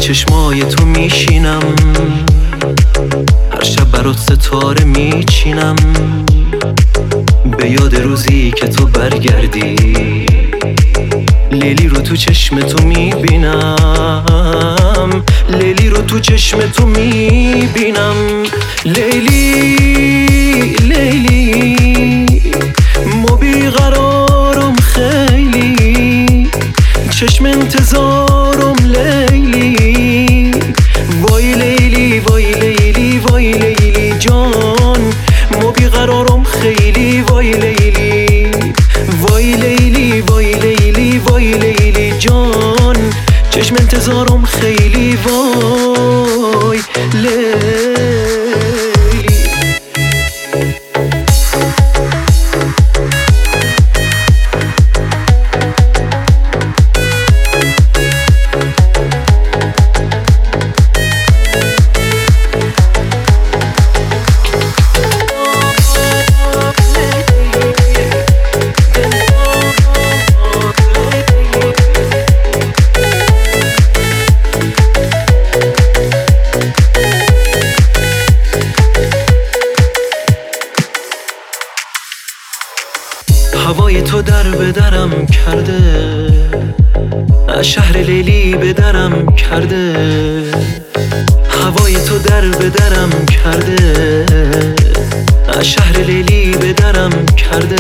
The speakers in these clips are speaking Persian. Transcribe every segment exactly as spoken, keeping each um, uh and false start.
چشمای تو میشینم، هر شب برات ستاره میچینم، به یاد روزی که تو برگردی. لیلی رو تو چشم تو میبینم، لیلی رو تو چشم تو میبینم. لیلی لیلی ما بیقرارم خیلی، چشم انتظارم لیلی. وای لیلی وای لیلی وای لیلی جان، ما بیقرارم خیلی. وای لیلی وای لیلی وای لیلی وای لیلی جان، چشم انتظارم خیلی. وای لیلی. هوای تو در به درم کرده، از شهر لیلی به درم کرده. هوای تو در به درم کرده، از شهر لیلی به درم کرده.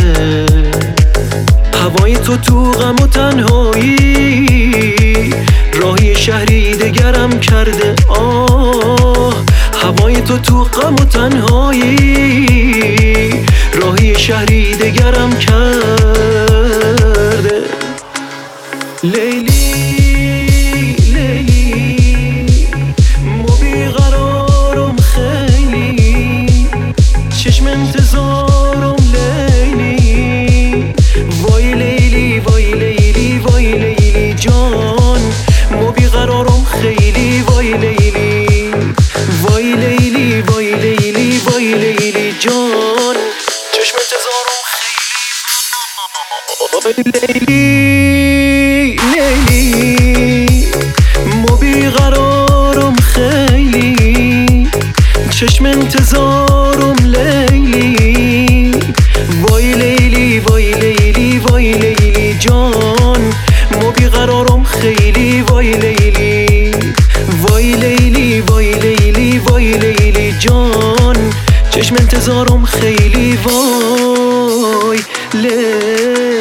هوای تو تو غم و تنهایی، راهی شهری دگرم کرده. آه هوای تو تو غم و تنهایی، راهی شهری دگرم کرده. لیلی لیلی ما بیقرارم خیلی، چشم انتظارم لیلی. وای لیلی وای لیلی وای لیلی جان، ما بیقرارم خیلی. وای لیلی وای لیلی وای لیلی وای لیلی جان، چشم انتظارم خیلی. لیلی لیلی ما بیقرارم خیلی، چشم انتظارم لیلی. وای لیلی وای لیلی وای لیلی جان، ما بیقرارم خیلی. وای لیلی وای لیلی وای لیلی وای لیلی جان، چشم انتظارم خیلی. وای لیلی.